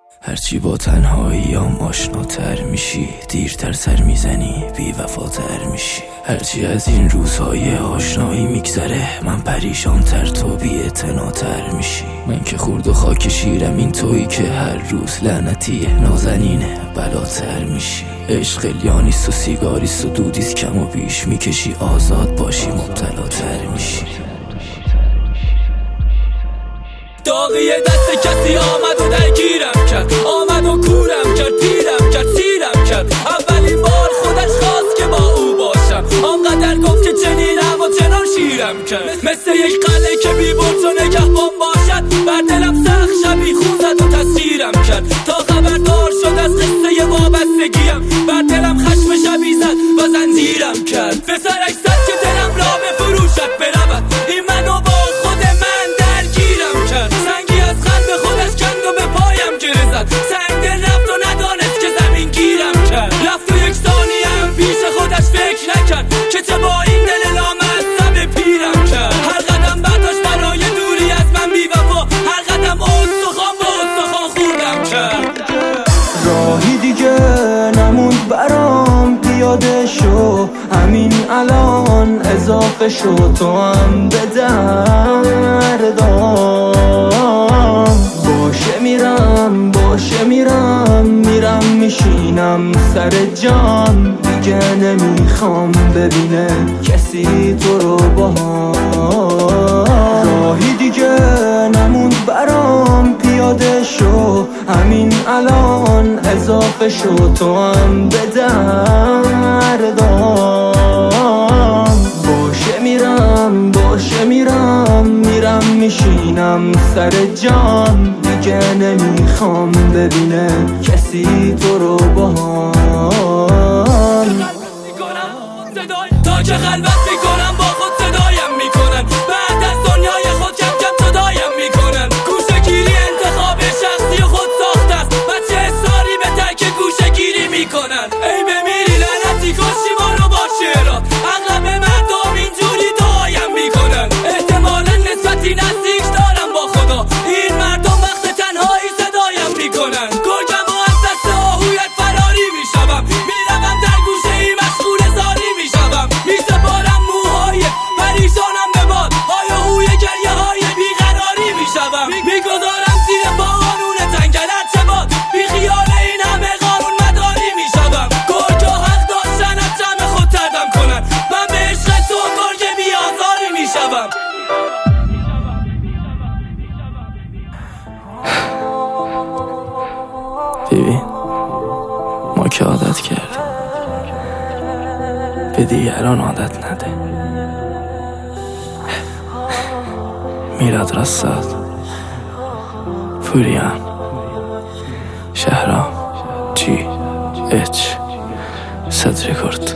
هرچی با تنهاییام آشناتر میشی، دیرتر سر میزنی، بی وفاتر میشی. هرچی از این روزهای آشنایی میگذره، من پریشانتر تو بی اعتناتر میشی. من که خورد و خاک شیرم، این تویی که هر روز لعنتیه نازنینه بلاتر میشی. عشق لیانیست و سیگاریست و دودیست، کم و بیش میکشی آزاد باشی مبتلاتر میشی. داغی دست کسی آمد و درگیرم کرد، آمد و کورم کرد، پیرم کرد، سیرم کرد. اولین بار خودش خواست که با او باشم، آنقدر گفت که چنینم و چنان شیرم کرد. مثل یک قلعه که بی برج و نگهبان باشد، بر دلم سخت شبی خون زد و تصویرم کرد. تا خبردار شد از قصه وابستگیم، بر دلم خشم شبی زد و زنجیرم کرد. پسرک زد که دلم را بفروشد برود، این منو با خود من درگیرم کرد. سنگی از قلب خودش کند و به پایم گره زد، سنگ دل رفت و ندانست که زمین گیرم کرد. رفت و یک ثانیه پیش خودش فکر نکرد که چه با این دل لامصب پیرم کرد. هر قدم برداشت برای دوری از من بی وفا، هر قدم استخوان به استخوان خوردم کرد. راهی دیگه نموند برام، پیاده شو همین الان، اضافه شو تو هم به دردام. باشه میرم میشینم سر جام، دیگه نمیخوام ببینه کسی تو رو باهام. راهی دیگه نموند برام، پیاده شو همین الان، اضافه شو تو هم به دردام. باشه میرم میشینم سر جام، دیگه نمیخوام ببینه کسی تو رو باهام. تا که خلوت میکنم با خود صدایم میکنن، بعد از دنیای خود کم کم صدایم میکنن. گوشه گیری انتخاب شخصی خود ساخت است، بچه اصراری به ترک گوشه گیری میکنن. ای بمیری لعنتی کشی ما رو با شعرات، اغلب مردم اینجوری دعایم میکنن. احتمالا نسبتی نزدیک دارم با خدا، این مردم وقت تنهایی صدایم میکنن. گرگم و از دست آهویت فراری میشوم، میروم در گوشه ای مشغول زاری میشوم. میسپارم موهای پریشانم به باد، های هوی گریه های بیقراری میشوم. میگذارم زیر پا قانون تنگل هرچه باد، بی خیال این همه قانون مداری میشوم. گرگا حق داشتن از جمع خود تردم کنن، من به عشق تو گرگ بیازاری میشوم. ببین ما که عادت کردیم، به دیگران عادت نده. میراد رساد، پوریان، شهرام، جی اچ، صدر کرد.